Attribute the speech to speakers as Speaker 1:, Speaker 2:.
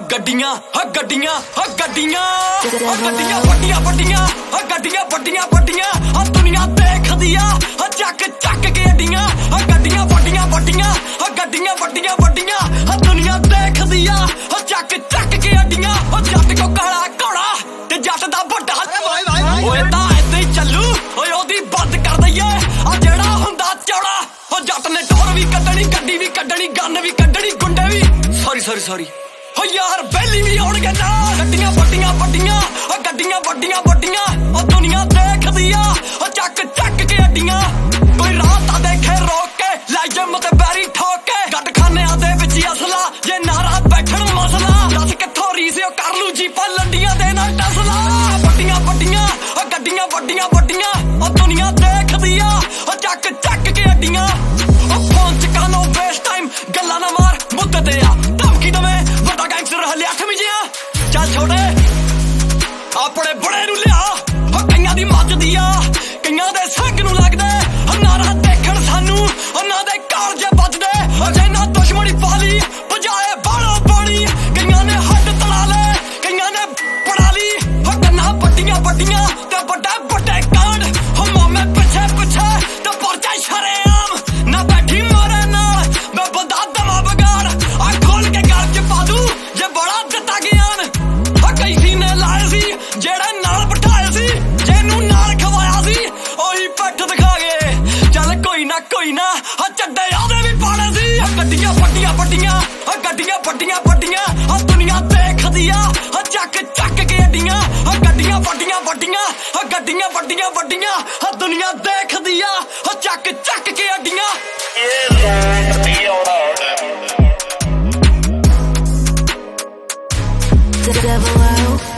Speaker 1: गड्डियां गड्डियां गड्डियां गड्डियां बड्डियां बड्डियां गड्डियां बड्डियां बड्डियां दुनिया देखदी आ चक चक के अड्डियां गड्डियां बड्डियां बड्डियां गड्डियां बड्डियां बड्डियां दुनिया देखदी आ चक चक के अड्डियां जट को काला घोड़ा ते जट दा बड्डा ओए तां ऐसे ही चलू ओए ओदी बंद कर दईए आ जेड़ा हुंदा चौड़ा ओ जट ने टोर भी कड्डनी गड्डी भी कड्डनी गन भी कड्डनी गुंडे भी सॉरी ओ यार बैली भी होणगे ना गड्डियां बड्डियां बड्डियां गड्डियां बड्डियां बड्डियां दुनिया देखदी आ चक चक के अड्डियां कोई रात आ देखे रोक के लाइए मते बैरी ठोक के गड्ड खाने दे विच असला जे नारा बैठण मसला दस कित्थों रीसियो कर लू जीपां लंडियां दे ना टसला बड्डियां बड्डियां गड्डियां बड्डियां बड्डियां दुनिया देखदी आ चक चक के अड्डियां फोन च कानो वेस्ट टाइम गल्लां ना मार मुद्दे आ धमकी दवे हले 8 वजे चल छोड़े अपने बड़े नू लिया कईयां दी मचदी कईयां दे संग नू लगदे नारा देखण सानू उन्हां दे कालजे बजदे जे ना दुश्मनी पाली बजाए बालो पानी कईयां ने हੱਡ तला ले कईयां ने पड़ा ली गन्ना बड्डियां बड्डियां ते बड़े बड़े कांड मामे पिछे पिछे ते परचा शरेआम ना बैठी मारे नाल मैं बंदा दमा बगाड़ आ खोल के गल च पा दूं बड़ा दिता ज्ञान कैसी ने लाए सी जेड़ा नाल बिठाए सी जेनू नाल खवाया सी ओही पट दिखा गए चल कोई ना चड्डे आदे भी पाले सी गड्डियां बड्डियां बड्डियां गड्डियां बड्डियां बड्डियां दुनिया देखदी आ चक चक के अड्डियां गड्डियां बड्डियां बड्डियां गड्डियां बड्डियां बड्डियां दुनिया देखदी आ चक चक के अड्डियां
Speaker 2: The devil out.